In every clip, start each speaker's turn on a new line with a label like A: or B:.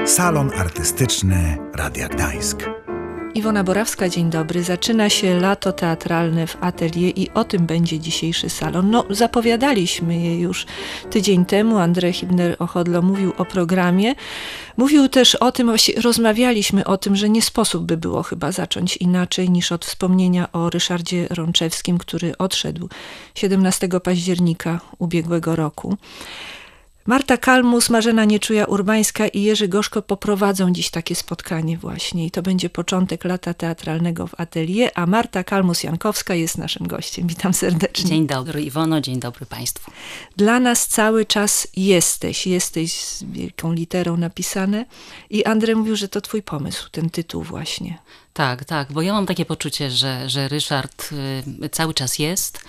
A: Salon Artystyczny Radia Gdańsk.
B: Iwona Borawska, dzień dobry. Zaczyna się lato teatralne w Atelier i o tym będzie dzisiejszy salon. No, zapowiadaliśmy je już tydzień temu. Andrzej Hibner-Ochodlo mówił o programie. Mówił też o tym, rozmawialiśmy o tym, że nie sposób by było chyba zacząć inaczej niż od wspomnienia o Ryszardzie Rączewskim, który odszedł 17 października ubiegłego roku. Marta Kalmus, Marzena Nieczuja-Urbańska i Jerzy Gorzko poprowadzą dziś takie spotkanie właśnie i to będzie początek lata teatralnego w Atelier, a Marta Kalmus-Jankowska jest naszym gościem. Witam serdecznie.
C: Dzień dobry Iwono, dzień dobry Państwu.
B: Dla nas cały czas jesteś z wielką literą napisane i Andrzej mówił, że to twój pomysł, ten tytuł właśnie.
C: Tak, bo ja mam takie poczucie, że Ryszard cały czas jest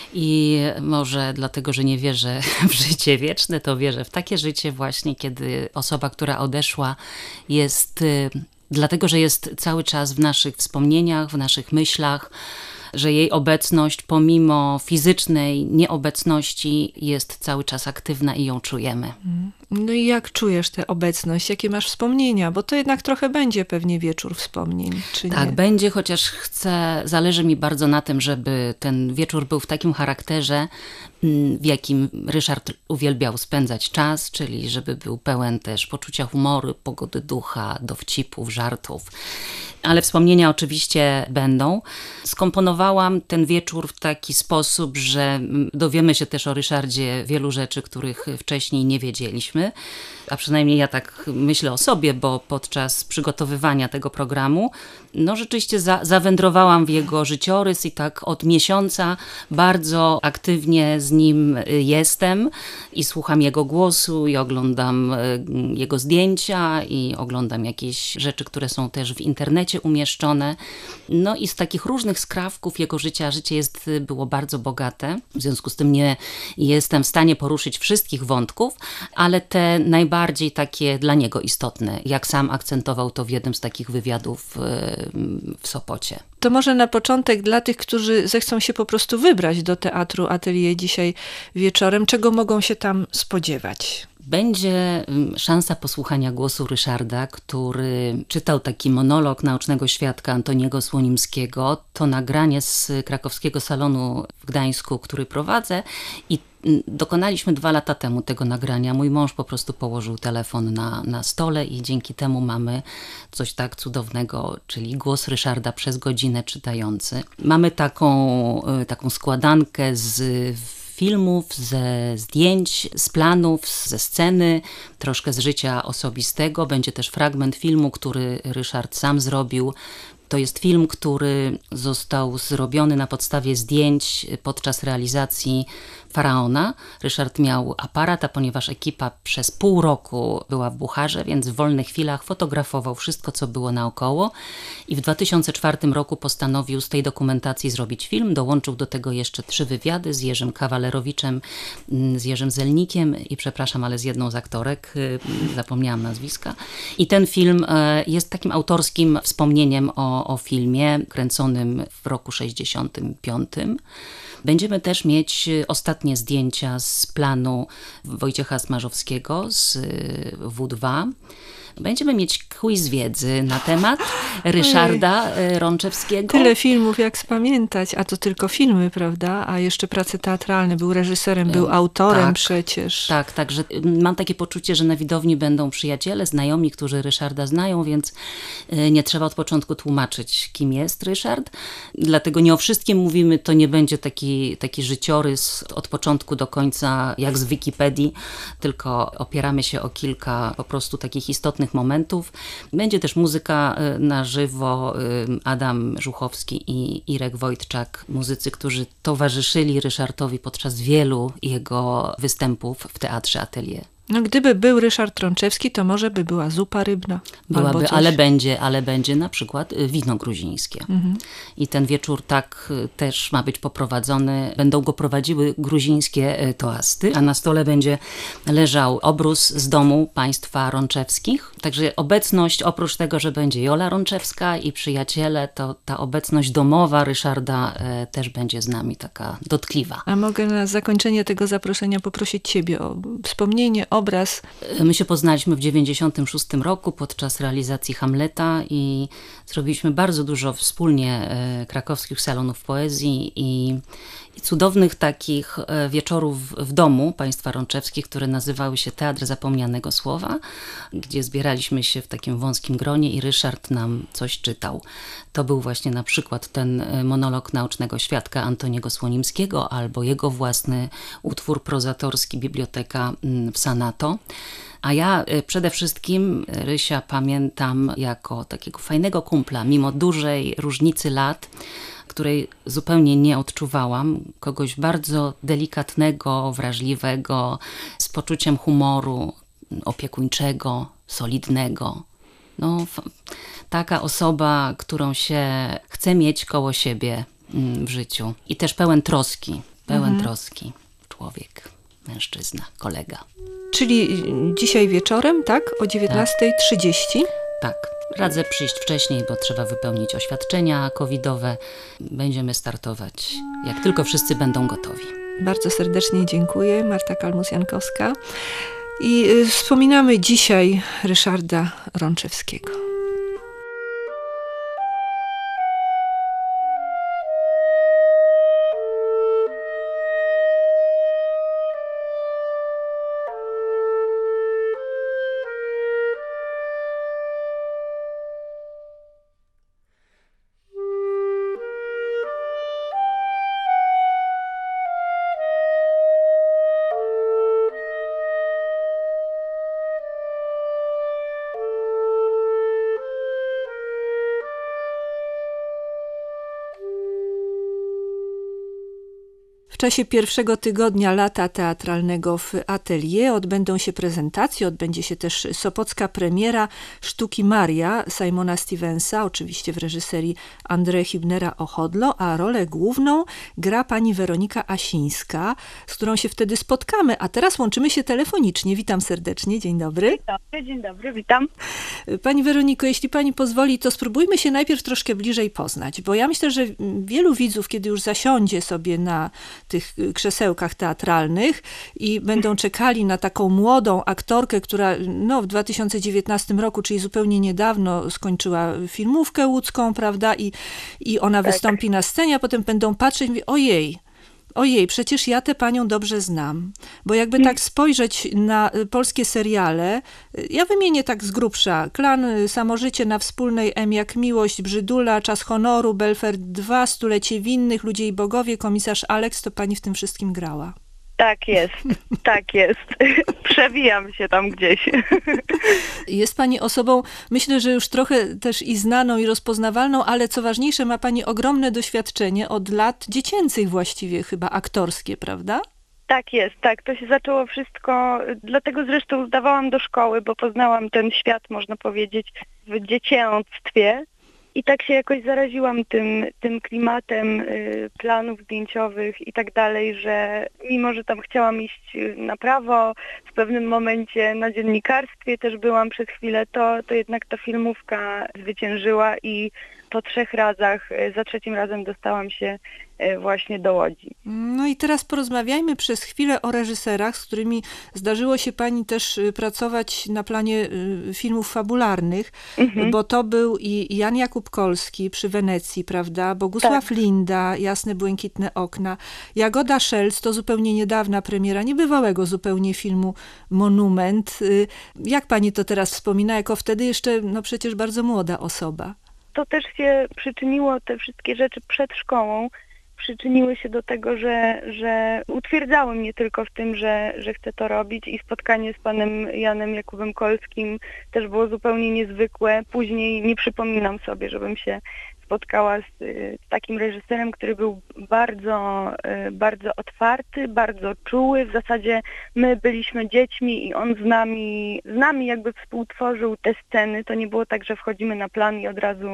C: i może dlatego, że nie wierzę w życie wieczne, to wierzę w takie życie właśnie, kiedy osoba, która odeszła jest, dlatego, że jest cały czas w naszych wspomnieniach, w naszych myślach, że jej obecność pomimo fizycznej nieobecności jest cały czas aktywna i ją czujemy.
B: No i jak czujesz tę obecność? Jakie masz wspomnienia? Bo to jednak trochę będzie pewnie wieczór wspomnień, czy
C: tak,
B: nie?
C: będzie, chociaż zależy mi bardzo na tym, żeby ten wieczór był w takim charakterze, w jakim Ryszard uwielbiał spędzać czas, czyli żeby był pełen też poczucia humoru, pogody ducha, dowcipów, żartów. Ale wspomnienia oczywiście będą. Skomponowałam ten wieczór w taki sposób, że dowiemy się też o Ryszardzie wielu rzeczy, których wcześniej nie wiedzieliśmy. A przynajmniej ja tak myślę o sobie, bo podczas przygotowywania tego programu rzeczywiście zawędrowałam w jego życiorys i tak od miesiąca bardzo aktywnie z nim jestem i słucham jego głosu i oglądam jego zdjęcia i oglądam jakieś rzeczy, które są też w internecie umieszczone. No i z takich różnych skrawków jego życie było bardzo bogate. W związku z tym nie jestem w stanie poruszyć wszystkich wątków, ale te najbardziej takie dla niego istotne, jak sam akcentował to w jednym z takich wywiadów w Sopocie.
B: To może na początek dla tych, którzy zechcą się po prostu wybrać do Teatru Atelier dzisiaj wieczorem, czego mogą się tam spodziewać?
C: Będzie szansa posłuchania głosu Ryszarda, który czytał taki monolog naocznego świadka Antoniego Słonimskiego. To nagranie z krakowskiego salonu w Gdańsku, który prowadzę i dokonaliśmy 2 lata temu tego nagrania. Mój mąż po prostu położył telefon na stole i dzięki temu mamy coś tak cudownego, czyli głos Ryszarda przez godzinę czytający. Mamy taką składankę z filmów, ze zdjęć, z planów, ze sceny, troszkę z życia osobistego. Będzie też fragment filmu, który Ryszard sam zrobił. To jest film, który został zrobiony na podstawie zdjęć podczas realizacji Faraona. Ryszard miał aparat, a ponieważ ekipa przez pół roku była w Bucharze, więc w wolnych chwilach fotografował wszystko, co było naokoło i w 2004 roku postanowił z tej dokumentacji zrobić film. Dołączył do tego jeszcze 3 wywiady z Jerzym Kawalerowiczem, z Jerzym Zelnikiem i przepraszam, ale z jedną z aktorek, zapomniałam nazwiska. I ten film jest takim autorskim wspomnieniem o filmie kręconym w roku 65. Będziemy też mieć ostatnie zdjęcia z planu Wojciecha Smarzowskiego z W2. Będziemy mieć quiz wiedzy na temat Ryszarda Rączewskiego.
B: Tyle filmów jak spamiętać, a to tylko filmy, prawda? A jeszcze prace teatralne. Był reżyserem, był autorem przecież.
C: Tak, także mam takie poczucie, że na widowni będą przyjaciele, znajomi, którzy Ryszarda znają, więc nie trzeba od początku tłumaczyć, kim jest Ryszard. Dlatego nie o wszystkim mówimy, to nie będzie taki życiorys od początku do końca, jak z Wikipedii, tylko opieramy się o kilka po prostu takich istotnych momentów. Będzie też muzyka na żywo, Adam Żuchowski i Irek Wojtczak, muzycy, którzy towarzyszyli Ryszardowi podczas wielu jego występów w Teatrze Atelier.
B: No gdyby był Ryszard Rączewski, to może by była zupa rybna.
C: Byłaby, ale będzie na przykład wino gruzińskie. I ten wieczór tak też ma być poprowadzony. Będą go prowadziły gruzińskie toasty, a na stole będzie leżał obrus z domu państwa Rączewskich. Także obecność, oprócz tego, że będzie Jola Rączewska i przyjaciele, to ta obecność domowa Ryszarda też będzie z nami taka dotkliwa.
B: A mogę na zakończenie tego zaproszenia poprosić Ciebie o wspomnienie, obraz?
C: My się poznaliśmy w 1996 roku podczas realizacji Hamleta i zrobiliśmy bardzo dużo wspólnie krakowskich salonów poezji i cudownych takich wieczorów w domu państwa Rączewskich, które nazywały się Teatr Zapomnianego Słowa, gdzie zbieraliśmy się w takim wąskim gronie i Ryszard nam coś czytał. To był właśnie na przykład ten monolog naocznego świadka Antoniego Słonimskiego albo jego własny utwór prozatorski Biblioteka w Sanato. A ja przede wszystkim Rysia pamiętam jako takiego fajnego kumpla, mimo dużej różnicy lat, której zupełnie nie odczuwałam. Kogoś bardzo delikatnego, wrażliwego, z poczuciem humoru, opiekuńczego, solidnego. No, taka osoba, którą się chce mieć koło siebie w życiu. I też pełen troski człowiek, mężczyzna, kolega.
B: Czyli dzisiaj wieczorem, tak? O 19:30?
C: Tak. Radzę przyjść wcześniej, bo trzeba wypełnić oświadczenia covidowe. Będziemy startować, jak tylko wszyscy będą gotowi.
B: Bardzo serdecznie dziękuję. Marta Kalmus-Jankowska. I wspominamy dzisiaj Ryszarda Rączewskiego. W czasie pierwszego tygodnia lata teatralnego w Atelier odbędą się prezentacje, odbędzie się też sopocka premiera sztuki Maria Simona Stevensa, oczywiście w reżyserii André Hübnera-Ochodlo, a rolę główną gra pani Weronika Asińska, z którą się wtedy spotkamy, a teraz łączymy się telefonicznie. Witam serdecznie, dzień dobry.
D: Dzień dobry, witam.
B: Pani Weroniko, jeśli pani pozwoli, to spróbujmy się najpierw troszkę bliżej poznać, bo ja myślę, że wielu widzów, kiedy już zasiądzie sobie na tych krzesełkach teatralnych i będą czekali na taką młodą aktorkę, która w 2019 roku, czyli zupełnie niedawno skończyła filmówkę łódzką, prawda, i ona wystąpi na scenie, a potem będą patrzeć i mówić, ojej, przecież ja tę panią dobrze znam. Bo jakby tak spojrzeć na polskie seriale, ja wymienię tak z grubsza. Klan, Samożycie na wspólnej, M jak miłość, Brzydula, Czas honoru, Belfert 2, Stulecie winnych, Ludzie i bogowie, Komisarz Alex, to pani w tym wszystkim grała.
D: Tak jest. Przewijam się tam gdzieś.
B: Jest pani osobą, myślę, że już trochę też i znaną, i rozpoznawalną, ale co ważniejsze, ma pani ogromne doświadczenie od lat dziecięcych właściwie chyba, aktorskie, prawda?
D: Tak jest, tak. To się zaczęło wszystko, dlatego zresztą zdawałam do szkoły, bo poznałam ten świat, można powiedzieć, w dziecięctwie. I tak się jakoś zaraziłam tym klimatem planów zdjęciowych i tak dalej, że mimo, że tam chciałam iść na prawo, w pewnym momencie na dziennikarstwie też byłam przez chwilę, to jednak ta filmówka zwyciężyła i po 3 razach, za 3 razem dostałam się właśnie do Łodzi.
B: No i teraz porozmawiajmy przez chwilę o reżyserach, z którymi zdarzyło się pani też pracować na planie filmów fabularnych, bo to był i Jan Jakub Kolski przy Wenecji, prawda? Bogusław Linda, Jasne błękitne okna. Jagoda Szelc, to zupełnie niedawna premiera, niebywałego zupełnie filmu Monument. Jak pani to teraz wspomina, jako wtedy jeszcze przecież bardzo młoda osoba?
D: To też się przyczyniło, te wszystkie rzeczy przed szkołą, przyczyniły się do tego, że utwierdzały mnie tylko w tym, że chcę to robić i spotkanie z panem Janem Jakubem Kolskim też było zupełnie niezwykłe. Później nie przypominam sobie, żebym się spotkała z takim reżyserem, który był bardzo, bardzo otwarty, bardzo czuły. W zasadzie my byliśmy dziećmi i on z nami jakby współtworzył te sceny. To nie było tak, że wchodzimy na plan i od razu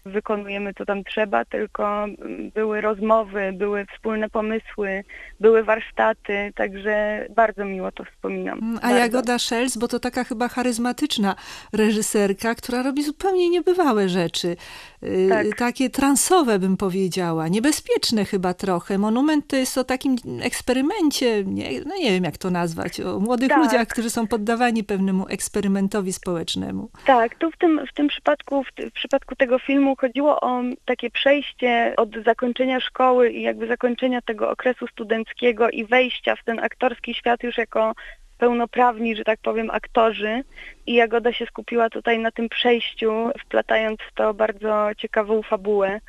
D: wykonujemy co tam trzeba, tylko były rozmowy, były wspólne pomysły, były warsztaty, także bardzo miło to wspominam.
B: A Jagoda Szelc, bo to taka chyba charyzmatyczna reżyserka, która robi zupełnie niebywałe rzeczy.
D: Tak.
B: Takie transowe, bym powiedziała. Niebezpieczne chyba trochę. Monument to jest o takim eksperymencie, nie wiem jak to nazwać, o młodych ludziach, którzy są poddawani pewnemu eksperymentowi społecznemu.
D: Tak, tu w tym przypadku, w przypadku tego filmu chodziło o takie przejście od zakończenia szkoły i jakby zakończenia tego okresu studenckiego i wejścia w ten aktorski świat już jako pełnoprawni, że tak powiem, aktorzy. I Jagoda się skupiła tutaj na tym przejściu, wplatając w to bardzo ciekawą fabułę.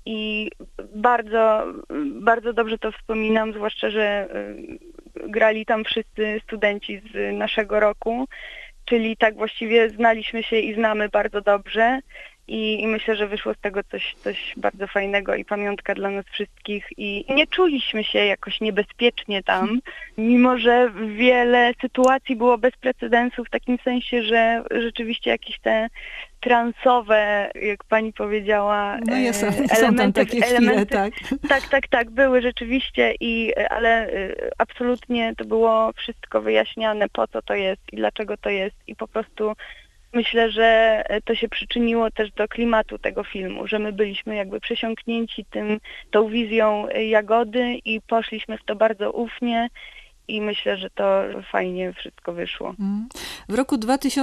D: I bardzo, bardzo dobrze to wspominam, zwłaszcza, że grali tam wszyscy studenci z naszego roku, czyli tak właściwie znaliśmy się i znamy bardzo dobrze. I myślę, że wyszło z tego coś bardzo fajnego i pamiątka dla nas wszystkich. I nie czuliśmy się jakoś niebezpiecznie tam, mimo że wiele sytuacji było bez precedensu w takim sensie, że rzeczywiście jakieś te transowe, jak pani powiedziała,
B: są tam takie chwile, tak.
D: Tak, były rzeczywiście, ale absolutnie to było wszystko wyjaśniane, po co to jest i dlaczego to jest i po prostu myślę, że to się przyczyniło też do klimatu tego filmu, że my byliśmy jakby przesiąknięci tą wizją Jagody i poszliśmy w to bardzo ufnie i myślę, że to fajnie wszystko wyszło.
B: W roku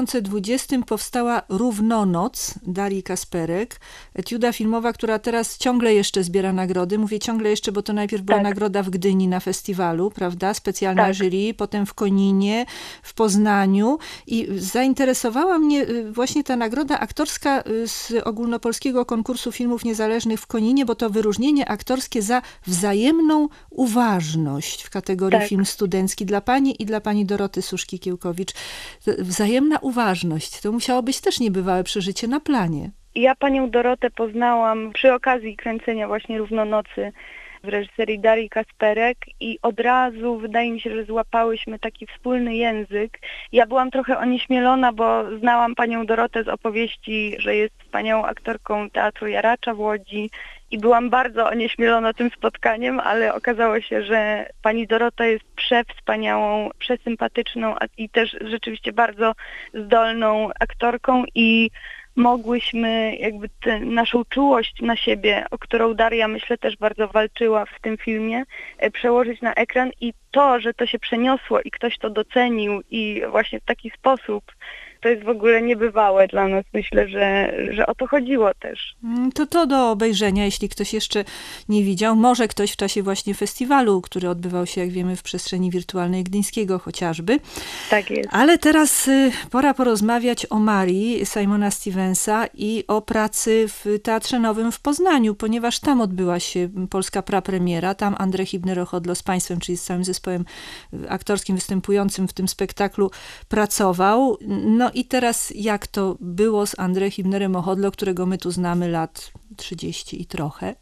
B: 2020 powstała Równonoc Darii Kasperek, etiuda filmowa, która teraz ciągle jeszcze zbiera nagrody. Mówię ciągle jeszcze, bo to najpierw była nagroda w Gdyni na festiwalu, prawda? Specjalna jury, potem w Koninie, w Poznaniu i zainteresowała mnie właśnie ta nagroda aktorska z ogólnopolskiego konkursu filmów niezależnych w Koninie, bo to wyróżnienie aktorskie za wzajemną uważność w kategorii film studencki dla pani i dla pani Doroty Suszki-Kiełkowicz. Wzajemna uważność. To musiało być też niebywałe przeżycie na planie.
D: Ja panią Dorotę poznałam przy okazji kręcenia właśnie Równonocy w reżyserii Darii Kasperek i od razu wydaje mi się, że złapałyśmy taki wspólny język. Ja byłam trochę onieśmielona, bo znałam panią Dorotę z opowieści, że jest wspaniałą aktorką Teatru Jaracza w Łodzi i byłam bardzo onieśmielona tym spotkaniem, ale okazało się, że pani Dorota jest przewspaniałą, przesympatyczną i też rzeczywiście bardzo zdolną aktorką i mogłyśmy jakby naszą czułość na siebie, o którą Daria myślę też bardzo walczyła w tym filmie, przełożyć na ekran i to, że to się przeniosło i ktoś to docenił i właśnie w taki sposób, to jest w ogóle niebywałe dla nas. Myślę, że o to chodziło też.
B: To do obejrzenia, jeśli ktoś jeszcze nie widział. Może ktoś w czasie właśnie festiwalu, który odbywał się, jak wiemy, w przestrzeni wirtualnej Gdyńskiego chociażby.
D: Tak jest.
B: Ale teraz pora porozmawiać o Marii Simona Stevensa i o pracy w Teatrze Nowym w Poznaniu, ponieważ tam odbyła się polska prapremiera. Tam Andrzej Hibner-Ochotlo z państwem, czyli z całym zespołem aktorskim występującym w tym spektaklu pracował. No i teraz jak to było z Andrzejem Hibnerem-Ochotlo, którego my tu znamy lat 30 i trochę.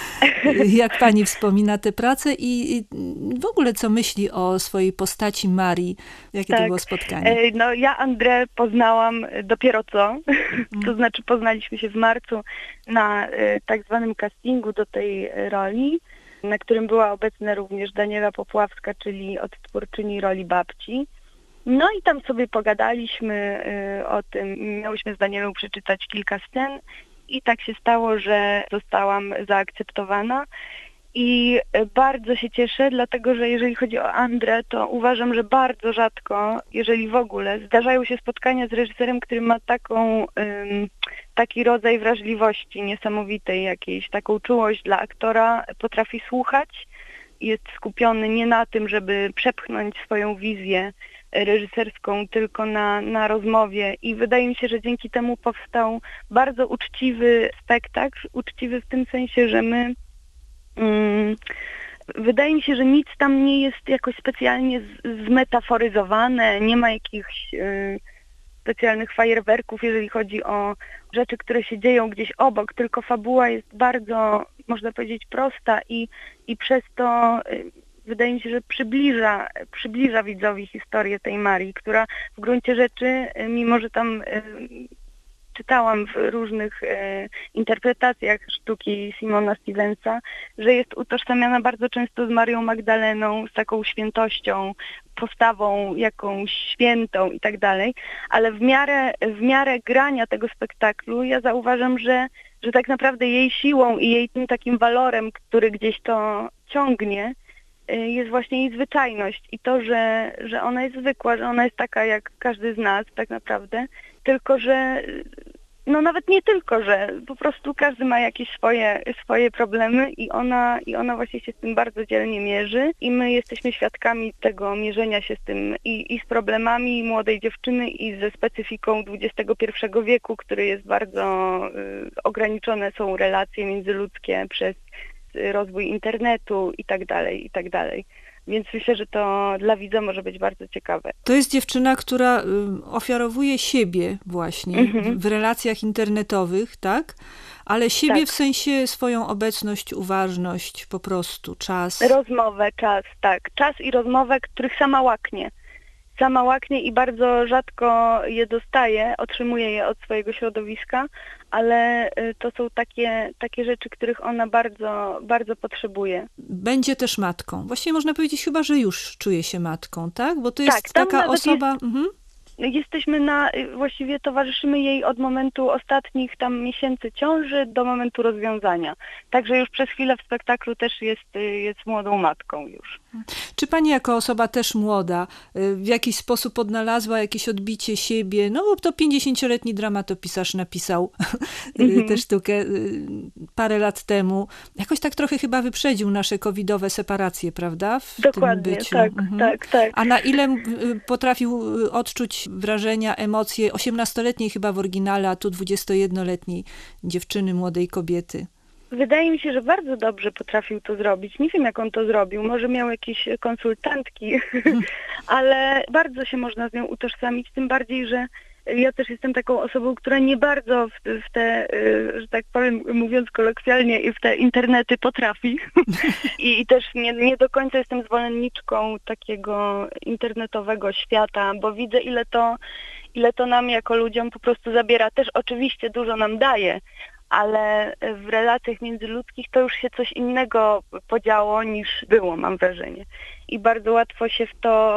B: Jak pani wspomina tę pracę i w ogóle co myśli o swojej postaci Marii? Jakie to było spotkanie?
D: No ja Andrę poznałam dopiero co. To znaczy poznaliśmy się w marcu na tak zwanym castingu do tej roli, na którym była obecna również Daniela Popławska, czyli odtwórczyni roli babci. No i tam sobie pogadaliśmy o tym, miałyśmy z Danielą przeczytać kilka scen i tak się stało, że zostałam zaakceptowana i bardzo się cieszę, dlatego że jeżeli chodzi o Andrę, to uważam, że bardzo rzadko, jeżeli w ogóle, zdarzają się spotkania z reżyserem, który ma taki rodzaj wrażliwości niesamowitej jakiejś, taką czułość dla aktora, potrafi słuchać, jest skupiony nie na tym, żeby przepchnąć swoją wizję reżyserską, tylko na rozmowie i wydaje mi się, że dzięki temu powstał bardzo uczciwy spektakl, uczciwy w tym sensie, że wydaje mi się, że nic tam nie jest jakoś specjalnie zmetaforyzowane, nie ma jakichś specjalnych fajerwerków, jeżeli chodzi o rzeczy, które się dzieją gdzieś obok, tylko fabuła jest bardzo, można powiedzieć, prosta i przez to wydaje mi się, że przybliża widzowi historię tej Marii, która w gruncie rzeczy, mimo że tam czytałam w różnych interpretacjach sztuki Simona Stevensa, że jest utożsamiana bardzo często z Marią Magdaleną, z taką świętością, postawą jakąś świętą i tak dalej, ale w miarę grania tego spektaklu ja zauważam, że tak naprawdę jej siłą i jej tym takim walorem, który gdzieś to ciągnie, jest właśnie jej zwyczajność i to, że ona jest zwykła, że ona jest taka jak każdy z nas tak naprawdę, tylko że, no nawet nie tylko, że po prostu każdy ma jakieś swoje problemy i ona właśnie się z tym bardzo dzielnie mierzy i my jesteśmy świadkami tego mierzenia się z tym i z problemami młodej dziewczyny i ze specyfiką XXI wieku, który jest bardzo ograniczone są relacje międzyludzkie przez rozwój internetu i tak dalej, i tak dalej. Więc myślę, że to dla widza może być bardzo ciekawe.
B: To jest dziewczyna, która ofiarowuje siebie właśnie w relacjach internetowych, tak? Ale siebie w sensie swoją obecność, uważność, po prostu czas.
D: Rozmowę, czas, tak. Czas i rozmowę, których sama łaknie. Sama łaknie i bardzo rzadko je dostaje, otrzymuje je od swojego środowiska, ale to są takie rzeczy, których ona bardzo, bardzo potrzebuje.
B: Będzie też matką. Właściwie można powiedzieć chyba, że już czuje się matką, tak? Bo to jest
D: tak,
B: taka osoba...
D: Jesteśmy właściwie towarzyszymy jej od momentu ostatnich tam miesięcy ciąży do momentu rozwiązania. Także już przez chwilę w spektaklu też jest młodą matką już.
B: Czy pani jako osoba też młoda w jakiś sposób odnalazła jakieś odbicie siebie? No bo to 50-letni dramatopisarz napisał tę sztukę parę lat temu. Jakoś tak trochę chyba wyprzedził nasze covidowe separacje, prawda?
D: Dokładnie,
B: tym byciu.
D: Tak.
B: A na ile potrafił odczuć wrażenia, emocje 18-letniej chyba w oryginale, a tu 21-letniej dziewczyny, młodej kobiety?
D: Wydaje mi się, że bardzo dobrze potrafił to zrobić. Nie wiem, jak on to zrobił. Może miał jakieś konsultantki, ale bardzo się można z nią utożsamić, tym bardziej, że ja też jestem taką osobą, która nie bardzo w te, że tak powiem, mówiąc kolokwialnie, w te internety potrafi. I też nie do końca jestem zwolenniczką takiego internetowego świata, bo widzę, ile to nam jako ludziom po prostu zabiera. Też oczywiście dużo nam daje, ale w relacjach międzyludzkich to już się coś innego podziało niż było, mam wrażenie. I bardzo łatwo się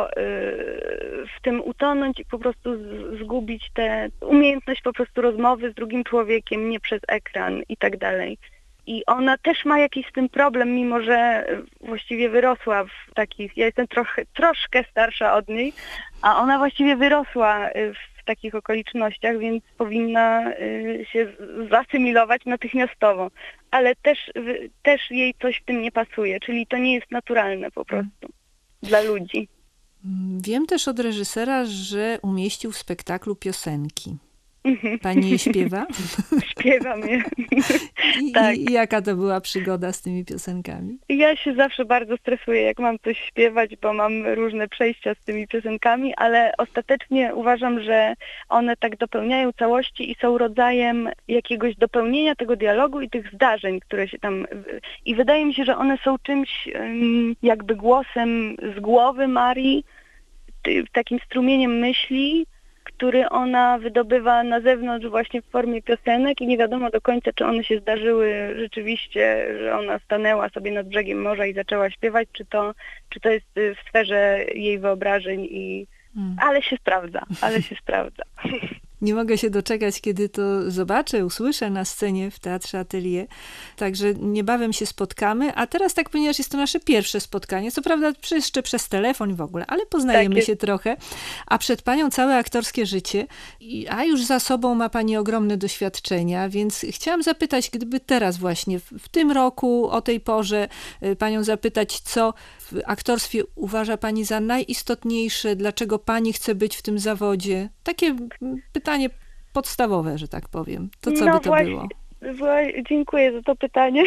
D: w tym utonąć i po prostu zgubić tę umiejętność po prostu rozmowy z drugim człowiekiem, nie przez ekran i tak dalej. I ona też ma jakiś z tym problem, mimo że właściwie wyrosła w takich, ja jestem troszkę starsza od niej, a ona właściwie wyrosła w takich okolicznościach, więc powinna się zasymilować natychmiastowo. Ale też jej coś w tym nie pasuje, czyli to nie jest naturalne po prostu dla ludzi.
B: Wiem też od reżysera, że umieścił w spektaklu piosenki. Pani je śpiewa?
D: Śpiewam je.
B: Tak. I jaka to była przygoda z tymi piosenkami?
D: Ja się zawsze bardzo stresuję, jak mam coś śpiewać, bo mam różne przejścia z tymi piosenkami, ale ostatecznie uważam, że one tak dopełniają całości i są rodzajem jakiegoś dopełnienia tego dialogu i tych zdarzeń, które się tam... I wydaje mi się, że one są czymś jakby głosem z głowy Marii, takim strumieniem myśli, który ona wydobywa na zewnątrz właśnie w formie piosenek i nie wiadomo do końca, czy one się zdarzyły rzeczywiście, że ona stanęła sobie nad brzegiem morza i zaczęła śpiewać, czy to jest w sferze jej wyobrażeń ale się sprawdza.
B: Nie mogę się doczekać, kiedy to zobaczę, usłyszę na scenie w Teatrze Atelier. Także niebawem się spotkamy. A teraz tak, ponieważ jest to nasze pierwsze spotkanie, co prawda jeszcze przez telefon i w ogóle, ale poznajemy się trochę. A przed panią całe aktorskie życie, a już za sobą ma pani ogromne doświadczenia, więc chciałam zapytać, gdyby teraz właśnie, w tym roku, o tej porze, panią zapytać, co w aktorstwie uważa pani za najistotniejsze, dlaczego pani chce być w tym zawodzie? Takie pytanie podstawowe, że tak powiem. To co by to było?
D: Dziękuję za to pytanie.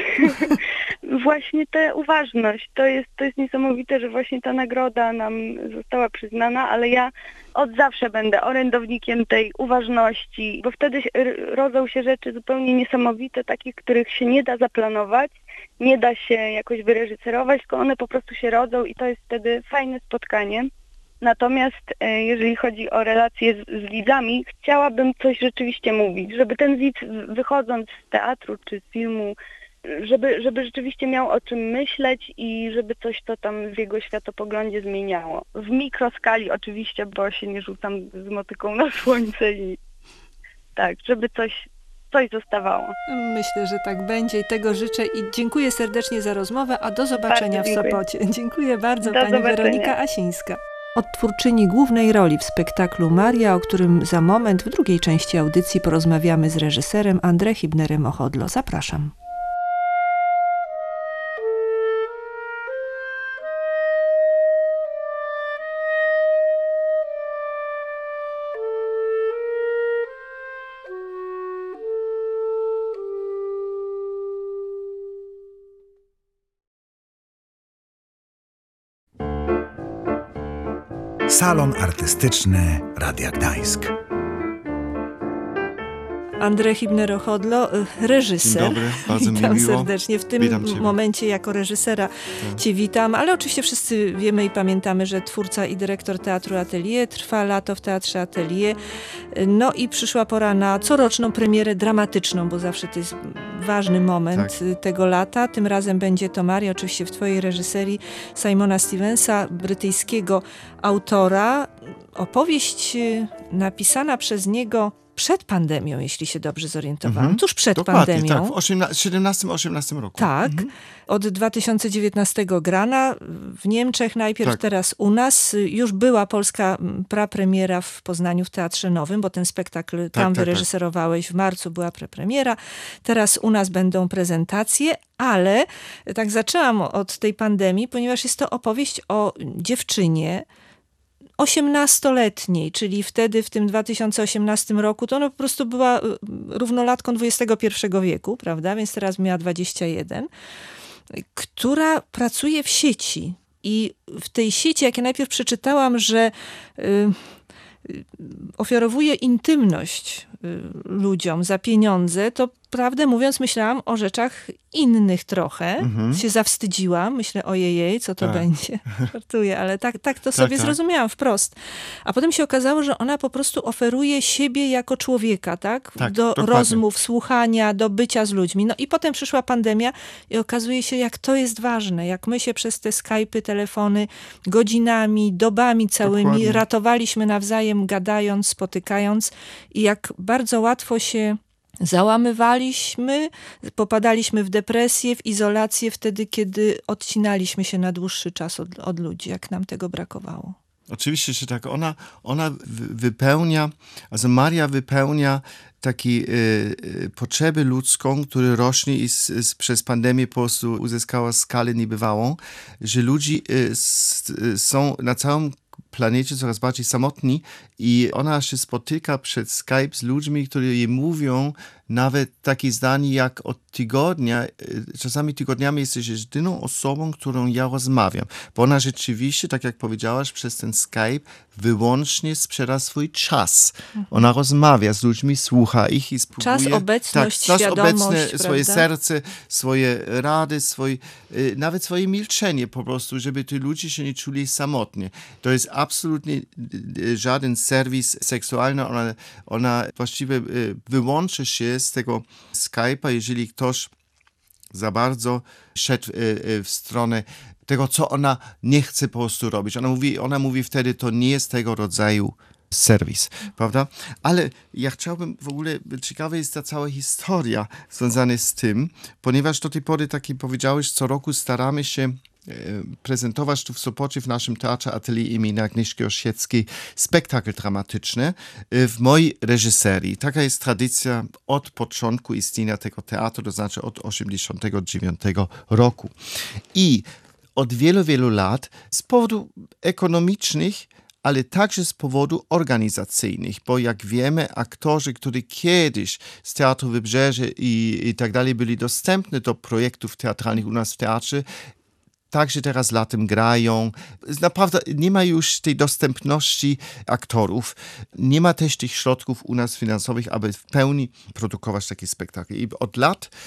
D: Właśnie tę uważność. To jest niesamowite, że właśnie ta nagroda nam została przyznana, ale ja od zawsze będę orędownikiem tej uważności, bo wtedy rodzą się rzeczy zupełnie niesamowite, takich, których się nie da zaplanować, nie da się jakoś wyreżyserować, tylko one po prostu się rodzą i to jest wtedy fajne spotkanie. Natomiast jeżeli chodzi o relacje z widzami, chciałabym coś rzeczywiście mówić, żeby ten widz wychodząc z teatru czy z filmu, żeby rzeczywiście miał o czym myśleć i żeby coś to tam w jego światopoglądzie zmieniało. W mikroskali oczywiście, bo się nie rzucam z motyką na słońce i tak, żeby coś zostawało.
B: Myślę, że tak będzie i tego życzę i dziękuję serdecznie za rozmowę, a do zobaczenia w Sopocie. Dziękuję bardzo, pani Weronika Asińska. Odtwórczyni głównej roli w spektaklu Maria, o którym za moment w drugiej części audycji porozmawiamy z reżyserem André Hibnerem Ochodlo. Zapraszam.
A: Salon Artystyczny Radia Gdańsk.
B: André Hibner Ochodlo, reżyser.
E: Dzień dobry, bardzo mi
B: Witam
E: miło.
B: serdecznie. W tym momencie jako reżysera Cię witam, ale oczywiście wszyscy wiemy i pamiętamy, że twórca i dyrektor Teatru Atelier, trwa lato w Teatrze Atelier. No i przyszła pora na coroczną premierę dramatyczną, bo zawsze to jest ważny moment tego lata. Tym razem będzie to Maria, oczywiście w twojej reżyserii, Simona Stevensa, brytyjskiego autora. Opowieść napisana przez niego przed pandemią, jeśli się dobrze zorientowałam. Tuż przed pandemią.
E: Tak, w 17-18 roku.
B: Tak. Od 2019 grana w Niemczech najpierw, teraz u nas. Już była polska prapremiera w Poznaniu w Teatrze Nowym, bo ten spektakl tam wyreżyserowałeś. W marcu była prepremiera. Teraz u nas będą prezentacje, ale tak zaczęłam od tej pandemii, ponieważ jest to opowieść o dziewczynie 18-letniej, czyli wtedy w tym 2018 roku, to ona po prostu była równolatką XXI wieku, prawda? Więc teraz miała 21, która pracuje w sieci. I w tej sieci, jak ja najpierw przeczytałam, że ofiarowuje intymność ludziom za pieniądze, to prawdę mówiąc myślałam o rzeczach innych trochę. Się zawstydziłam. Myślę, ojej, co to będzie. Żartuję, ale tak to sobie zrozumiałam wprost. A potem się okazało, że ona po prostu oferuje siebie jako człowieka, do rozmów, słuchania, do bycia z ludźmi. No i potem przyszła pandemia i okazuje się, jak to jest ważne. Jak my się przez te Skype'y, telefony godzinami, dobami całymi ratowaliśmy nawzajem, gadając, spotykając i jak bardzo łatwo się załamywaliśmy, popadaliśmy w depresję, w izolację wtedy, kiedy odcinaliśmy się na dłuższy czas od ludzi, jak nam tego brakowało.
E: Oczywiście, że tak. Ona wypełnia, Maria wypełnia takie potrzeby ludzką, które rośnie i przez pandemię po prostu uzyskała skalę niebywałą, że ludzie są na całym planecie coraz bardziej samotni i ona się spotyka przez Skype z ludźmi, którzy jej mówią nawet takie zdanie jak od tygodnia, czasami tygodniami jesteś jedyną osobą, którą ja rozmawiam. Bo ona rzeczywiście, tak jak powiedziałaś, przez ten Skype wyłącznie sprzeda swój czas. Ona rozmawia z ludźmi, słucha ich i spróbuje...
B: Czas, obecność, świadomość,
E: swoje serce, swoje rady, nawet swoje milczenie po prostu, żeby ci ludzie się nie czuli samotnie. To jest absolutnie żaden serwis seksualny. Ona właściwie wyłączy się z tego Skype'a, jeżeli ktoś za bardzo szedł w stronę tego, co ona nie chce po prostu robić. Ona mówi wtedy, to nie jest tego rodzaju serwis, prawda? Ale ja chciałbym w ogóle, ciekawa jest ta cała historia związana z tym, ponieważ do tej pory, tak jak powiedziałeś, co roku staramy się prezentować tu w Sopocie w naszym Teatrze Atelier imienia Agnieszki Osieckiej spektakl dramatyczny w mojej reżyserii. Taka jest tradycja od początku istnienia tego teatru, to znaczy od 1989 roku. I od wielu, wielu lat z powodów ekonomicznych, ale także z powodów organizacyjnych, bo jak wiemy, aktorzy, którzy kiedyś z Teatru Wybrzeże i tak dalej byli dostępni do projektów teatralnych u nas w teatrze, także teraz latem grają. Naprawdę nie ma już tej dostępności aktorów. Nie ma też tych środków u nas finansowych, aby w pełni produkować takie spektakle. I od lat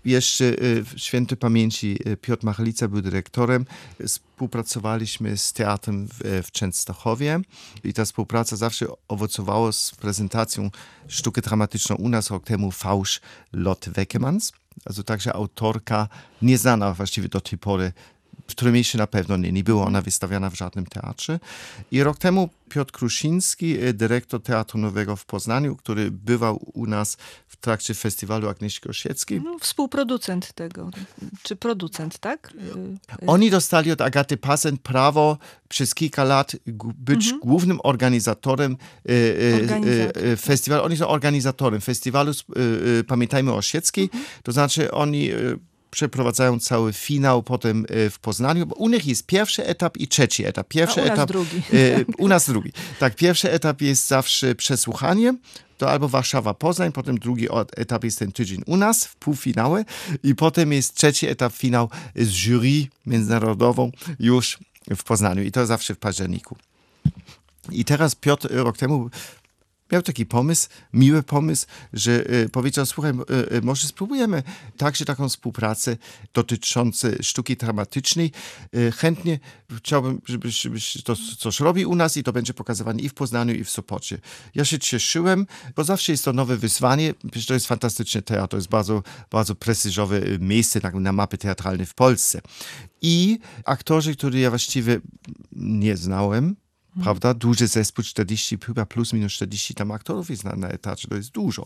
E: jeszcze świętej pamięci Piotr Machalica był dyrektorem. Współpracowaliśmy z teatrem w Częstochowie i ta współpraca zawsze owocowała z prezentacją sztuki dramatycznej u nas rok temu Fałsz Lotte Wekemans. Also także autorka nieznana właściwie do tej pory, w którym jeszcze na pewno nie była ona wystawiana w żadnym teatrze. I rok temu Piotr Kruszyński, dyrektor Teatru Nowego w Poznaniu, który bywał u nas w trakcie festiwalu Agnieszki Osieckiej.
B: No, współproducent tego, czy producent, tak?
E: Oni dostali od Agaty Pasent prawo przez kilka lat być głównym organizatorem festiwalu. Oni są organizatorem festiwalu Pamiętajmy o Osieckiej. To znaczy oni przeprowadzają cały finał potem w Poznaniu, bo u nich jest pierwszy etap i trzeci etap.
B: Drugi.
E: U nas drugi. Tak, pierwszy etap jest zawsze przesłuchanie, to albo Warszawa-Poznań, potem drugi etap jest ten tydzień u nas w półfinale i potem jest trzeci etap, finał z jury międzynarodową już w Poznaniu i to zawsze w październiku. I teraz Piotr rok temu miał taki pomysł, miły pomysł, że powiedział, słuchaj, może spróbujemy także taką współpracę dotyczącą sztuki dramatycznej. Chętnie chciałbym, żebyś to coś robił u nas i to będzie pokazywane i w Poznaniu, i w Sopocie. Ja się cieszyłem, bo zawsze jest to nowe wyzwanie. Przecież to jest fantastyczny teatr, to jest bardzo, bardzo prestiżowe miejsce na mapie teatralnej w Polsce. I aktorzy, których ja właściwie nie znałem, prawda? Duży zespół, 40, chyba plus minus 40 tam aktorów jest na etacie, to jest dużo.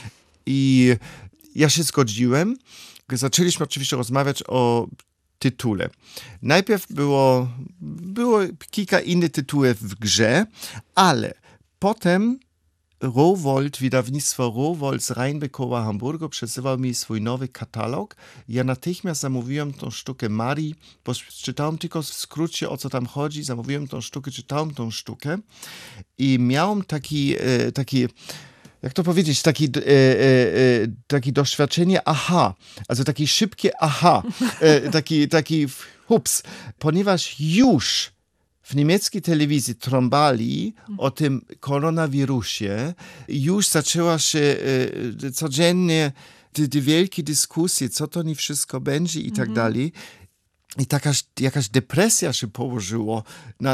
E: I ja się zgodziłem. Zaczęliśmy oczywiście rozmawiać o tytule. Najpierw było kilka innych tytułów w grze, ale potem Rowohlt, wydawnictwo Rowohlt z Rheinbeckowa Hamburgu przesyłał mi swój nowy katalog. Ja natychmiast zamówiłem tą sztukę Marii, bo czytałem tylko w skrócie, o co tam chodzi. Zamówiłem tą sztukę, czytałem tą sztukę i miałem taki jak to powiedzieć, takie doświadczenie aha, also takie szybkie aha, taki hups, ponieważ już w niemieckiej telewizji trąbali o tym koronawirusie. Już zaczęła się codziennie te wielkie dyskusje, co to nie wszystko będzie i tak dalej. I jakaś depresja się położyło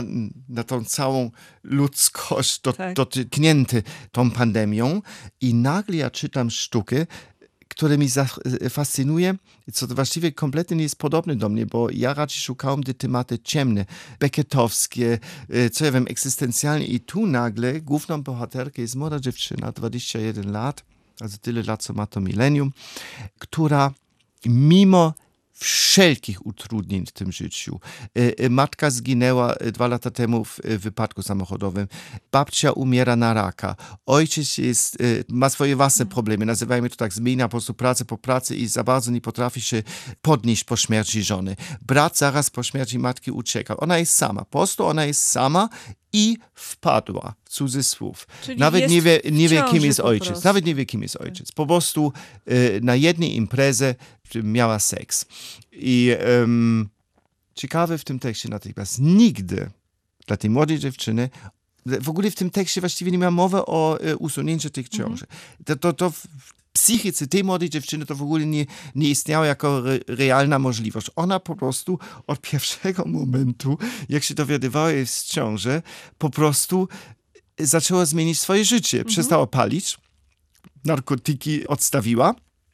E: na tą całą ludzkość dotknięty tą pandemią. I nagle ja czytam sztukę, które mi fascynuje, co właściwie kompletnie nie jest podobne do mnie, bo ja raczej szukałem te tematy ciemne, becketowskie, co ja wiem, egzystencjalne i tu nagle główną bohaterkę jest młoda dziewczyna, 21 lat, also tyle lat, co ma to milenium, która mimo wszelkich utrudnień w tym życiu. Matka zginęła 2 lata temu w wypadku samochodowym. Babcia umiera na raka. Ojciec ma swoje własne problemy. Nazywajmy to tak, zmienia po prostu pracę po pracy i za bardzo nie potrafi się podnieść po śmierci żony. Brat zaraz po śmierci matki uciekał. Ona jest sama. Po prostu ona jest sama i wpadła, w cudzysłów.
B: Czyli
E: nawet nie wie, kim jest ojciec.
B: prostu.
E: Nawet nie wie, kim jest ojciec. Po prostu na jednej imprezie miała seks. I ciekawe w tym tekście natychmiast, nigdy dla tej młodej dziewczyny, w ogóle w tym tekście właściwie nie ma mowy o usunięciu tych ciąży. To w psychice tej młodej dziewczyny to w ogóle nie istniało jako realna możliwość. Ona po prostu od pierwszego momentu, jak się dowiadywała z ciąży, po prostu zaczęła zmienić swoje życie. Przestała palić, narkotyki odstawiła.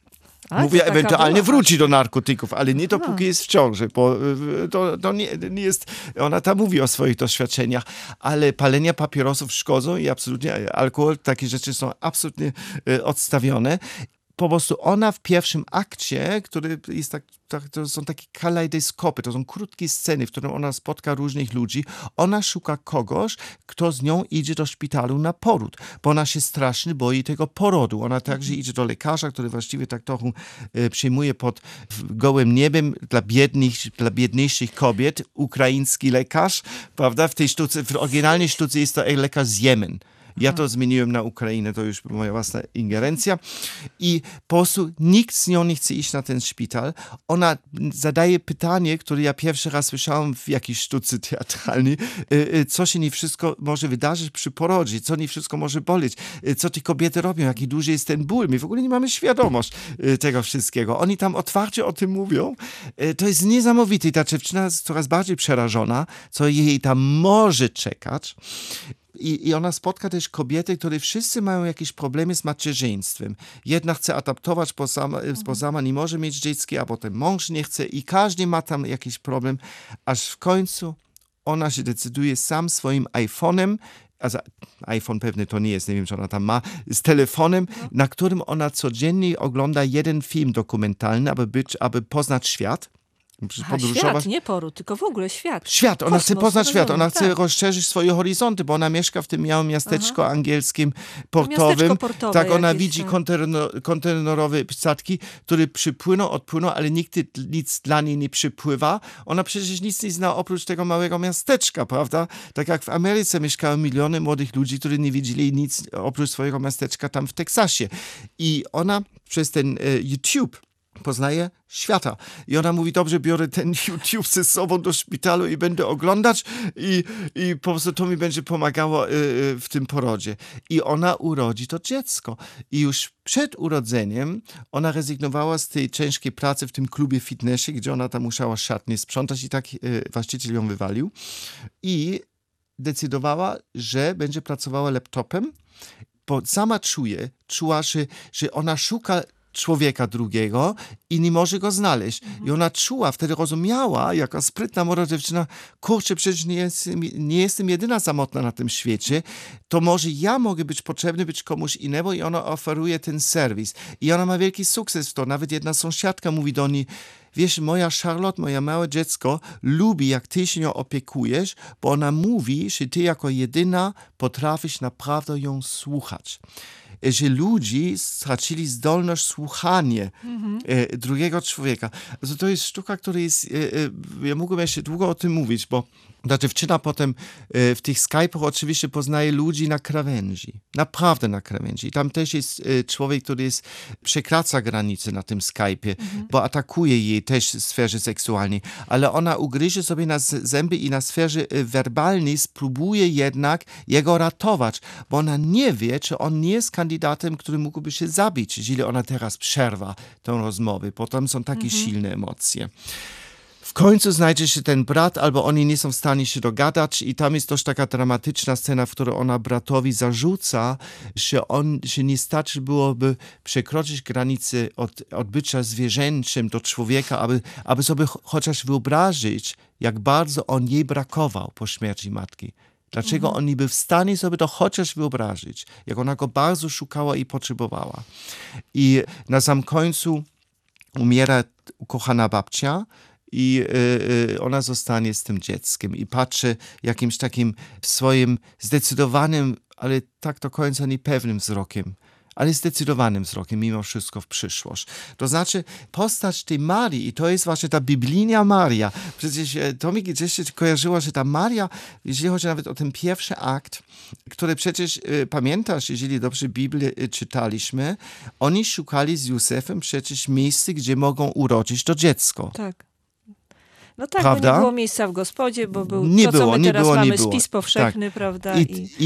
E: Mówię, ewentualnie wróci do narkotyków, ale nie dopóki jest w ciąży, bo to nie jest, ona tam mówi o swoich doświadczeniach, ale palenia papierosów szkodzą i absolutnie alkohol, takie rzeczy są absolutnie odstawione. Po prostu ona w pierwszym akcie, który jest to są takie kalejdoskopy, to są krótkie sceny, w którym ona spotka różnych ludzi. Ona szuka kogoś, kto z nią idzie do szpitalu na poród, bo ona się strasznie boi tego porodu. Ona także idzie do lekarza, który właściwie tak trochę przyjmuje pod gołym niebem dla biedniejszych kobiet. Ukraiński lekarz, prawda? W tej sztuce, w oryginalnej sztuce jest to lekarz z Jemen. Ja to zmieniłem na Ukrainę, to już moja własna ingerencja. I po prostu nikt z nią nie chce iść na ten szpital. Ona zadaje pytanie, które ja pierwszy raz słyszałem w jakiejś sztuce teatralnej, co się nie wszystko może wydarzyć przy porodzie, co nie wszystko może boleć, co te kobiety robią, jaki duży jest ten ból. My w ogóle nie mamy świadomość tego wszystkiego. Oni tam otwarcie o tym mówią. To jest niesamowite. Ta dziewczyna jest coraz bardziej przerażona, co jej tam może czekać. I ona spotka też kobiety, które wszyscy mają jakieś problemy z macierzyństwem. Jedna chce adaptować po sama, nie może mieć dziecka, a potem mąż nie chce i każdy ma tam jakiś problem, aż w końcu ona się decyduje sam swoim iPhone'em, also iPhone pewnie to nie jest, nie wiem, czy ona tam ma, z telefonem, na którym ona codziennie ogląda jeden film dokumentalny, aby poznać świat.
B: Świat, nie poród, tylko w ogóle świat.
E: Świat, ona chce poznać świat, ona chce
B: tak.
E: rozszerzyć swoje horyzonty, bo ona mieszka w tym małym miasteczku angielskim portowym.
B: Portowe
E: Tak, ona
B: jakieś,
E: widzi
B: tak.
E: kontenerowe statki, które przypłyną, odpłyną, ale nikt nic dla niej nie przypływa. Ona przecież nic nie zna oprócz tego małego miasteczka, prawda? Tak jak w Ameryce mieszkały miliony młodych ludzi, którzy nie widzieli nic oprócz swojego miasteczka tam w Teksasie. I ona przez ten YouTube poznaje świata. I ona mówi, dobrze, biorę ten YouTube ze sobą do szpitalu i będę oglądać i po prostu to mi będzie pomagało w tym porodzie. I ona urodzi to dziecko. I już przed urodzeniem ona rezygnowała z tej ciężkiej pracy w tym klubie fitnessie, gdzie ona tam musiała szatnie sprzątać i tak właściciel ją wywalił. I decydowała, że będzie pracowała laptopem, bo sama czuła, że ona szuka człowieka drugiego i nie może go znaleźć. I ona czuła, wtedy rozumiała, jaka sprytna młoda dziewczyna, kurczę, przecież nie jestem jedyna samotna na tym świecie, to może ja mogę być potrzebny, być komuś innemu i ona oferuje ten serwis. I ona ma wielki sukces w to. Nawet jedna sąsiadka mówi do niej, wiesz, moja Charlotte, moje małe dziecko lubi, jak ty się nią opiekujesz, bo ona mówi, że ty jako jedyna potrafisz naprawdę ją słuchać. Że ludzie stracili zdolność słuchania drugiego człowieka. Also to jest sztuka, która jest, ja mógłbym jeszcze długo o tym mówić, bo ta dziewczyna potem w tych Skype'ach oczywiście poznaje ludzi na krawędzi. Naprawdę na krawędzi. Tam też jest człowiek, który przekracza granice na tym Skype'ie, bo atakuje jej też w sferze seksualnej. Ale ona ugryzie sobie na zęby i na sferze werbalnej spróbuje jednak jego ratować, bo ona nie wie, czy on nie jest kandydatem, który mógłby się zabić, jeżeli ona teraz przerwa tę rozmowę, bo tam są takie silne emocje. W końcu znajdzie się ten brat, albo oni nie są w stanie się dogadać i tam jest dość taka dramatyczna scena, w której ona bratowi zarzuca, że nie starczy byłoby przekroczyć granicę od bycia zwierzęciem do człowieka, aby sobie chociaż wyobrazić, jak bardzo on jej brakował po śmierci matki. Dlaczego on nie był w stanie sobie to chociaż wyobrazić, jak ona go bardzo szukała i potrzebowała. I na sam końcu umiera ukochana babcia, i ona zostanie z tym dzieckiem i patrzy jakimś takim swoim zdecydowanym, ale tak do końca niepewnym wzrokiem, ale zdecydowanym wzrokiem mimo wszystko w przyszłość. To znaczy postać tej Marii i to jest właśnie ta biblijna Maria. Przecież to mi gdzieś się kojarzyło, że ta Maria, jeżeli chodzi nawet o ten pierwszy akt, który przecież pamiętasz, jeżeli dobrze Biblię czytaliśmy, oni szukali z Józefem przecież miejsca, gdzie mogą urodzić to dziecko.
B: Tak. No tak,
E: prawda?
B: Bo nie było miejsca w gospodzie, bo był
E: nie
B: to, co
E: było,
B: my teraz mamy,
E: było.
B: spis powszechny,
E: tak.
B: prawda?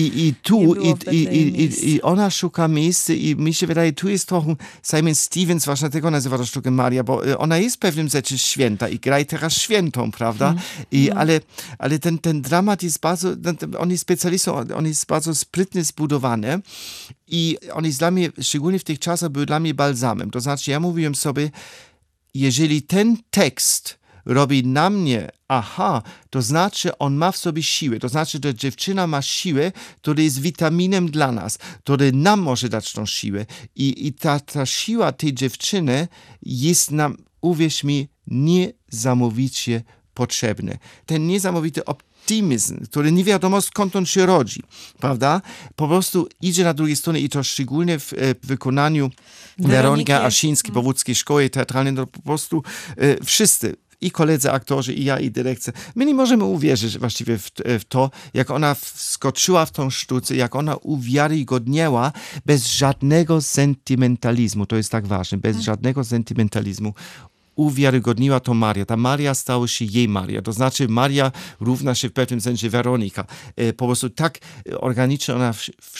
E: I ona szuka miejsca i mi się wydaje, tu jest trochę Simon Stevens, właśnie tego nazywa to sztukę Maria, bo ona jest w pewnym sensie święta i gra teraz świętą, prawda? Ale ten dramat jest bardzo, on jest specjalistą, on jest bardzo sprytnie zbudowany i on jest dla mnie, szczególnie w tych czasach, był dla mnie balzamem. To znaczy, ja mówiłem sobie, jeżeli ten tekst robi na mnie, to znaczy on ma w sobie siłę, to znaczy, że dziewczyna ma siłę, która jest witaminem dla nas, który nam może dać tą siłę i ta siła tej dziewczyny jest nam, uwierz mi, niesamowicie potrzebna. Ten niesamowity optymizm, który nie wiadomo skąd on się rodzi, prawda? Po prostu idzie na drugiej stronie i to szczególnie w wykonaniu Weroniki Asińskiej, Powódzkiej Szkoły Teatralnej, no po prostu wszyscy i koledzy aktorzy, i ja, i dyrekcja. My nie możemy uwierzyć właściwie w to, jak ona wskoczyła w tą sztuce, jak ona uwiarygodniała bez żadnego sentymentalizmu. To jest tak ważne, bez żadnego sentymentalizmu. Uwiarygodniła to Maria. Ta Maria stała się jej Maria. To znaczy Maria równa się w pewnym sensie Weronika. Po prostu tak organicznie ona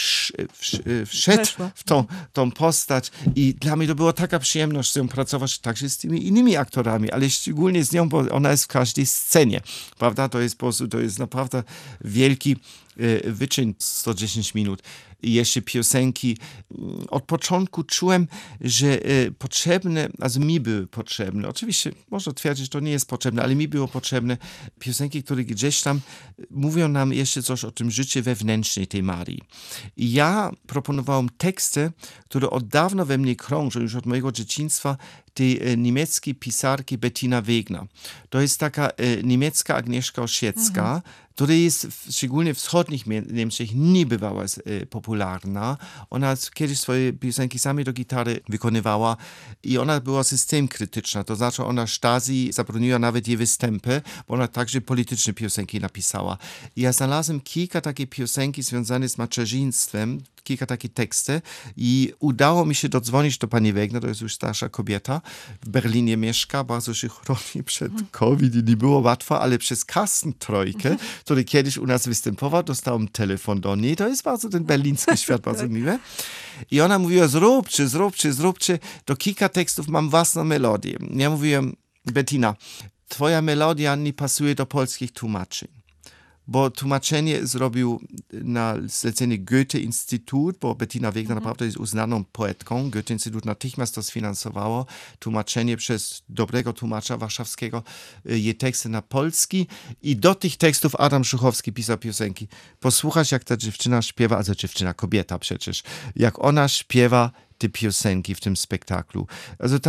E: wszedł w tą postać i dla mnie to była taka przyjemność z nią pracować także z tymi innymi aktorami, ale szczególnie z nią, bo ona jest w każdej scenie. Prawda? To jest po prostu, to jest naprawdę wielki wyczyn 110 minut. I jeszcze piosenki. Od początku czułem, że potrzebne, also mi były potrzebne. Oczywiście można twierdzić, że to nie jest potrzebne, ale mi było potrzebne piosenki, które gdzieś tam mówią nam jeszcze coś o tym życiu wewnętrznej tej Marii. I ja proponowałem teksty, które od dawna we mnie krążą, już od mojego dzieciństwa, tej niemieckiej pisarki Bettina Wegner. To jest taka niemiecka Agnieszka Osiecka, która jest szczególnie w wschodnich Niemczech nie bywała popularna. Ona kiedyś swoje piosenki sami do gitary wykonywała i ona była system krytyczna. To znaczy ona Stasi zabroniła nawet jej występy, bo ona także polityczne piosenki napisała. I ja znalazłem kilka takich piosenki związane z macierzyństwem, kilka takich teksty i udało mi się dodzwonić do pani Wegner, to jest już starsza kobieta, w Berlinie mieszka, bardzo się chroni przed COVID i nie było łatwo, ale przez Carsten Trojkę, który kiedyś u nas występował, dostałem telefon do niej, to jest bardzo ten berliński świat, bardzo miłe. I ona mówiła, zróbcie, do kilka tekstów mam własną melodię. Ja mówiłem, Bettina, twoja melodia nie pasuje do polskich tłumaczeń. Bo tłumaczenie zrobił na zlecenie Goethe-Instytut, bo Bettina Wegner naprawdę jest uznaną poetką. Goethe-Instytut natychmiast to sfinansowało. Tłumaczenie przez dobrego tłumacza warszawskiego, jej teksty na polski. I do tych tekstów Adam Szuchowski pisał piosenki. Posłuchać, jak ta dziewczyna śpiewa, a ta dziewczyna, kobieta przecież, jak ona śpiewa te piosenki w tym spektaklu. Also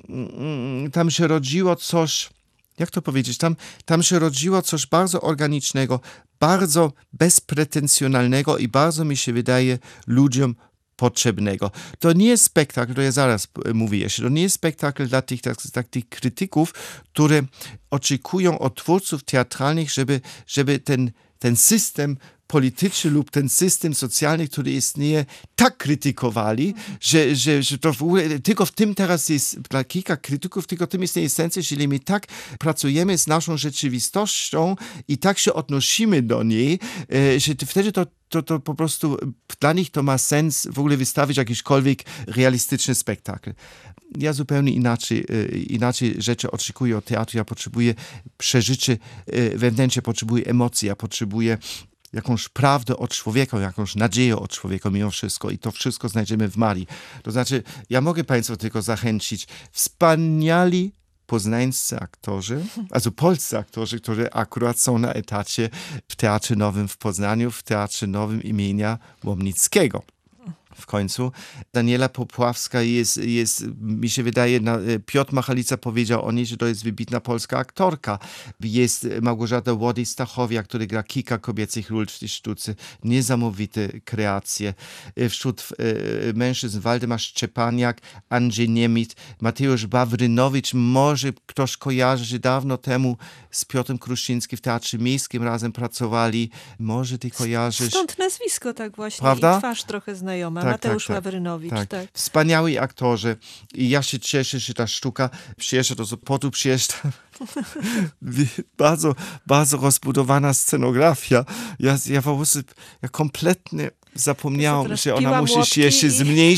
E: tam się rodziło coś... Jak to powiedzieć? Tam się rodziło coś bardzo organicznego, bardzo bezpretensjonalnego i bardzo, mi się wydaje, ludziom potrzebnego. To nie jest spektakl, to ja zaraz mówię jeszcze, to nie jest spektakl dla tych krytyków, które oczekują od twórców teatralnych, żeby ten system polityczny lub ten system socjalny, który istnieje, tak krytykowali, że to w ogóle tylko w tym teraz jest dla kilka krytyków, tylko w tym jest esencja, jeżeli my tak pracujemy z naszą rzeczywistością i tak się odnosimy do niej, że wtedy to po prostu dla nich to ma sens w ogóle wystawić jakikolwiek realistyczny spektakl. Ja zupełnie inaczej rzeczy oczekuję od teatru. Ja potrzebuję przeżycie wewnętrzne, potrzebuję emocji, ja potrzebuję jakąś prawdę od człowieka, jakąś nadzieję od człowieka mimo wszystko i to wszystko znajdziemy w Marii. To znaczy, ja mogę Państwa tylko zachęcić, wspaniali poznańscy aktorzy, also polscy aktorzy, którzy akurat są na etacie w Teatrze Nowym w Poznaniu, w Teatrze Nowym imienia Łomnickiego. W końcu Daniela Popławska jest, mi się wydaje, Piotr Machalica powiedział o niej, że to jest wybitna polska aktorka. Jest Małgorzata Łodej-Stachowiak, która gra kilka kobiecych ról w tej sztuce. Niesamowite kreacje. Wśród mężczyzn Waldemar Szczepaniak, Andrzej Niemit, Mateusz Wawrynowicz. Może ktoś kojarzy, że dawno temu z Piotrem Kruszczyńskim w Teatrze Miejskim razem pracowali. Może ty kojarzysz.
B: Stąd nazwisko tak właśnie.
E: Prawda?
B: I twarz trochę znajoma.
E: Tak,
B: Mateusz
E: tak.
B: Wawrynowicz. Tak.
E: Wspaniali aktorzy. I ja się cieszę, że ta sztuka przyjeżdża do Sopotu, przyjeżdża bardzo, bardzo rozbudowana scenografia. Ja po prostu kompletnie zapomniałam, że ona musi się jeszcze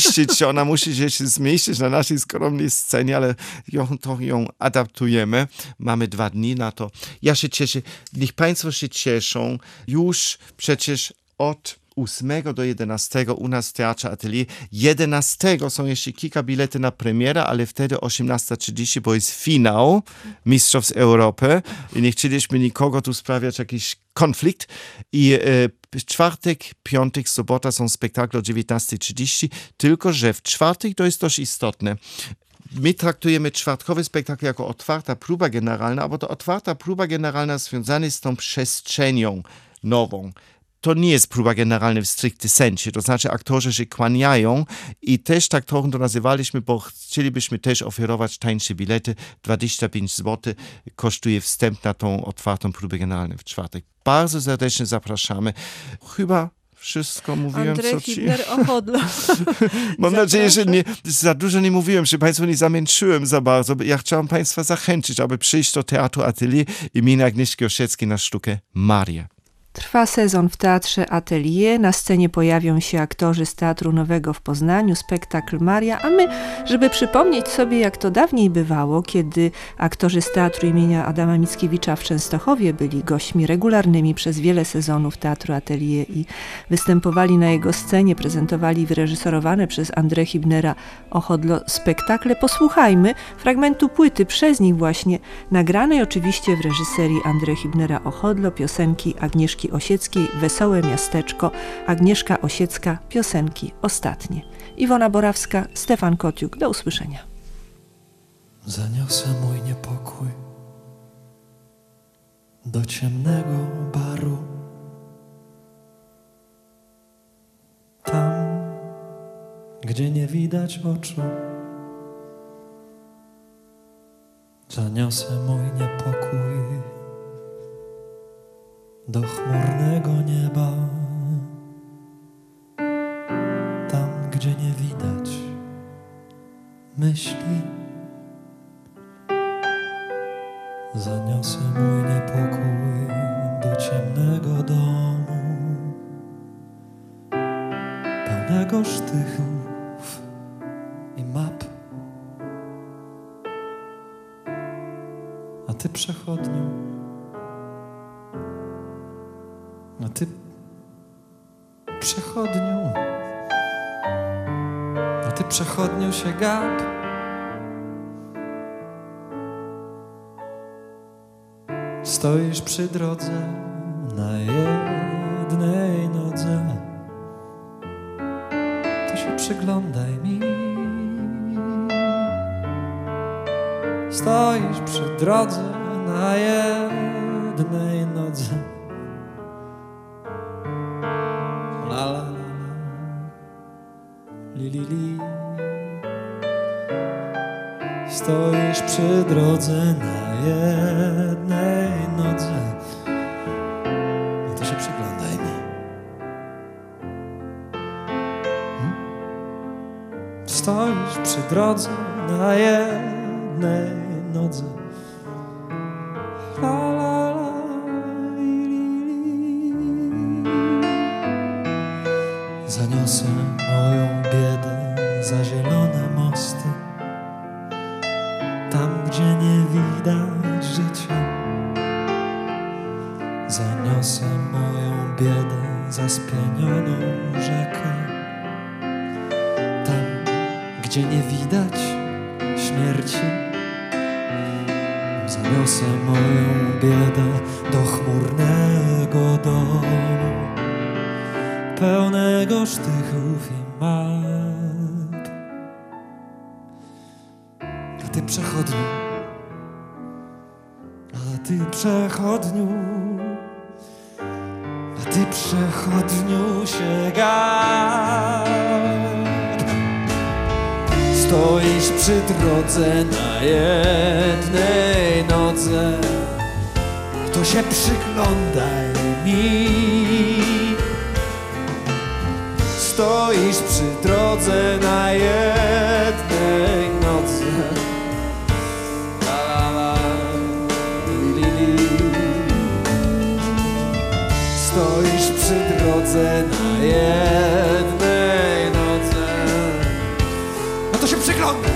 E: zmieścić na naszej skromnej scenie, ale ją adaptujemy. Mamy 2 dni na to. Ja się cieszę. Niech Państwo się cieszą. Już przecież od 8 do 11 u nas w Teatrze Atelier. 11 są jeszcze kilka bilety na premierę, ale wtedy 18:30, bo jest finał Mistrzostw Europy i nie chcieliśmy nikogo tu sprawiać jakiś konflikt. I czwartek, piątek, sobota są spektakle o 19:30, tylko że w czwartek to jest dość istotne. My traktujemy czwartkowy spektakl jako otwarta próba generalna, bo to otwarta próba generalna związana jest z tą przestrzenią nową. to nie jest próba generalna w stricte sensie. To znaczy aktorzy się kłaniają i też tak trochę to nazywaliśmy, bo chcielibyśmy też oferować tańsze bilety. 25 zł kosztuje wstęp na tą otwartą próbę generalną w czwartek. Bardzo serdecznie zapraszamy. Chyba wszystko mówiłem,
B: Andrzej
E: co ci...
B: Hibner-Ochodlo.
E: Mam nadzieję, że za dużo nie mówiłem, że Państwu nie zamęczyłem za bardzo. Ja chciałem Państwa zachęcić, aby przyjść do Teatru Atelier imienia Agnieszki Osieckiej na sztukę Maria.
B: Trwa sezon w Teatrze Atelier. Na scenie pojawią się aktorzy z Teatru Nowego w Poznaniu, spektakl Maria, a my, żeby przypomnieć sobie, jak to dawniej bywało, kiedy aktorzy z Teatru imienia Adama Mickiewicza w Częstochowie byli gośćmi regularnymi przez wiele sezonów Teatru Atelier i występowali na jego scenie, prezentowali wyreżyserowane przez Andrzeja Hibnera-Ochodlo spektakle. Posłuchajmy fragmentu płyty przez nich właśnie, nagranej oczywiście w reżyserii Andrzeja Hibnera-Ochodlo, piosenki Agnieszki Osieckiej, Wesołe Miasteczko, Agnieszka Osiecka, piosenki ostatnie. Iwona Borawska, Stefan Kociuk, do usłyszenia.
F: Zaniosę mój niepokój do ciemnego baru. Tam, gdzie nie widać oczu. Zaniosę mój niepokój do chmurnego nieba, tam gdzie nie widać myśli. Zaniosę mój niepokój do ciemnego domu, pełnego sztychów i map. A ty przechodniu, a ty przechodniu, a ty przechodniu się gap. Stoisz przy drodze na jednej nodze, to się przyglądaj mi. Stoisz przy drodze na jednej nodze. La la la la, li li li. Stoisz przy drodze na jednej nodze, no to się przyglądaj mi. Stoisz przy drodze na jednej nodze. La la la, li li li. Zaniosę moją biedę za zielone mosty, tam gdzie nie widać życia. Zaniosę moją biedę za spienioną rzekę, tam gdzie nie widać śmierci. Zaniosę moją biedę do chmurnego domu, pełnego sztychów i map. A ty przechodniu, a ty przechodniu, a ty przechodniu się gap. Stoisz przy drodze na jednej nodze, to się przyglądaj mi. Stoisz przy drodze na jednej nodze. La la la, li li li. Stoisz przy drodze na jednej nodze, no to się przyglądaj.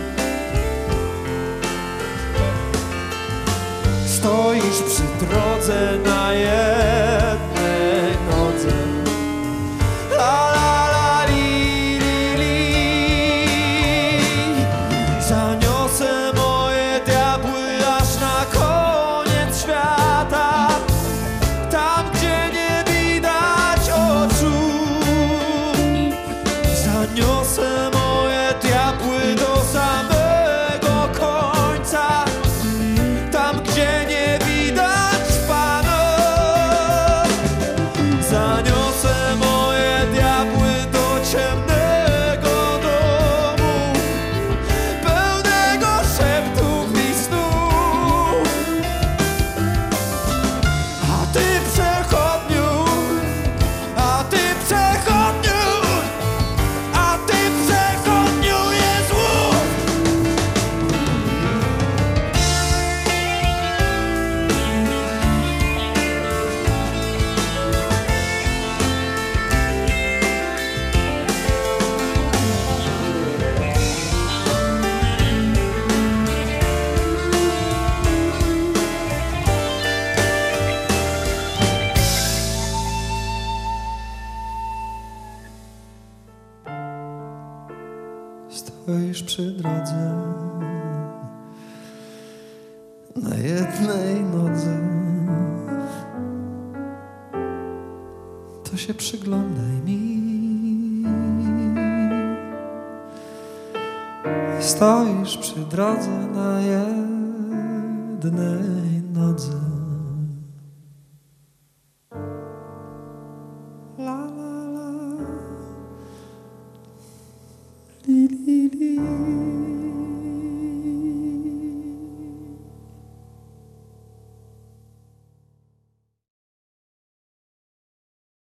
F: Stoisz przy drodze na jednej nodze. La la la, li li li. Zaniosę moje diabły aż na koniec świata, tam gdzie nie widać oczu. Zaniosę moje diabły do samego końca, tam gdzie nie widać Pana. stoisz przy drodze na jednej nodze, to się przyglądaj mi. Stoisz przy drodze na jednej nodze. La la la, li li li.